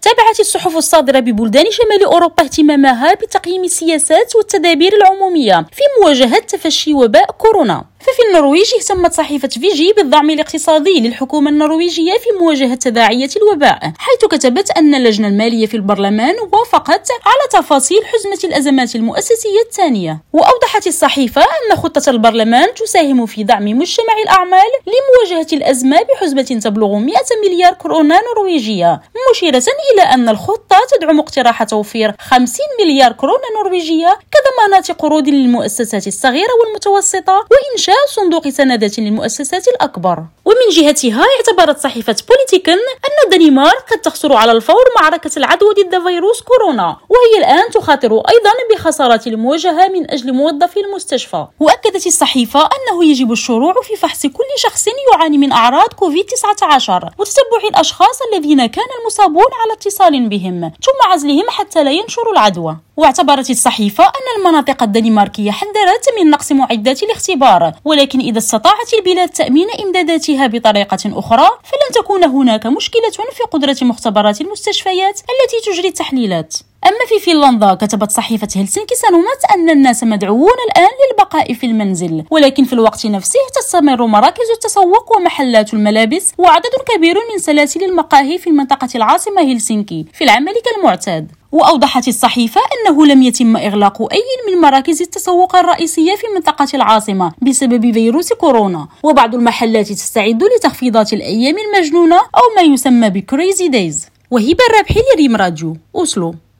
تابعت الصحف الصادرة ببلدان شمال أوروبا اهتمامها بتقييم السياسات والتدابير العمومية في مواجهة تفشي وباء كورونا. ففي النرويج اهتمت صحيفة فيجي بالدعم الاقتصادي للحكومة النرويجية في مواجهة تداعيات الوباء، حيث كتبت أن اللجنة المالية في البرلمان وافقت على تفاصيل حزمة الأزمات المؤسسية الثانية. وأوضحت الصحيفة أن خطة البرلمان تساهم في دعم مجتمع الأعمال لمواجهة الأزمة بحزمة تبلغ 100 مليار كورونا نرويجية، مشيرة إلى أن الخطة تدعم اقتراح توفير 50 مليار كورونا نرويجية كضمانات قروض للمؤسسات الصغيرة والمتوسطة وإنشاء صندوق سندات للمؤسسات الأكبر. ومن جهتها اعتبرت صحيفة بوليتيكن أن الدنمارك قد تخسر على الفور معركة العدوى ضد فيروس كورونا، وهي الآن تخاطر أيضا بخسارات المواجهة من أجل موظفي المستشفى. وأكدت الصحيفة أنه يجب الشروع في فحص كل شخص يعاني من أعراض كوفيد-19 وتتبع الأشخاص الذين كان المصابون على اتصال بهم ثم عزلهم حتى لا ينشروا العدوى. واعتبرت الصحيفة أن المناطق الدنماركية حذرت من نقص معدات الاختبار، ولكن إذا استطاعت البلاد تأمين إمداداتها بطريقة أخرى فلن تكون هناك مشكلة في قدرة مختبرات المستشفيات التي تجري التحليلات. أما في فنلندا كتبت صحيفة هلسنكي سانومات أن الناس مدعوون الآن للبقاء في المنزل، ولكن في الوقت نفسه تستمر مراكز التسوق ومحلات الملابس وعدد كبير من سلاسل المقاهي في منطقة العاصمة هلسنكي في العمل كالمعتاد. وأوضحت الصحيفة أنه لم يتم إغلاق أي من مراكز التسوق الرئيسية في منطقة العاصمة بسبب فيروس كورونا، وبعض المحلات تستعد لتخفيضات الأيام المجنونة أو ما يسمى بكريزي دايز. وهبة الرابحي لريم راديو، أوسلو.